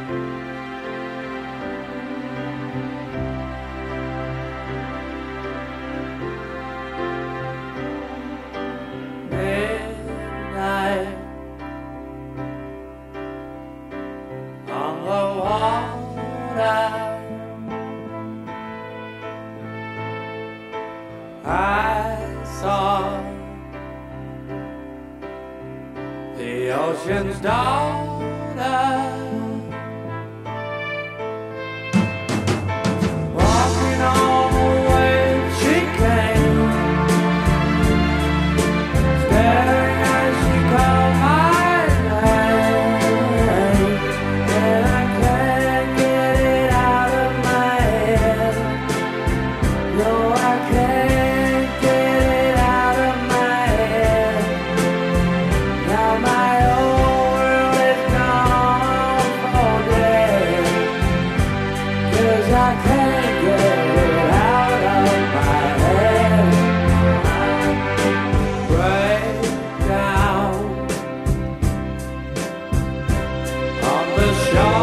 Midnight on the water, I saw the ocean's daughter walking on the way she came, staring as she called my name, and I can't get it out of my head. No, I can't get it out of my head. Now my whole world is gone for dead, 'cause I can't get it out of my head. Break down on the shore.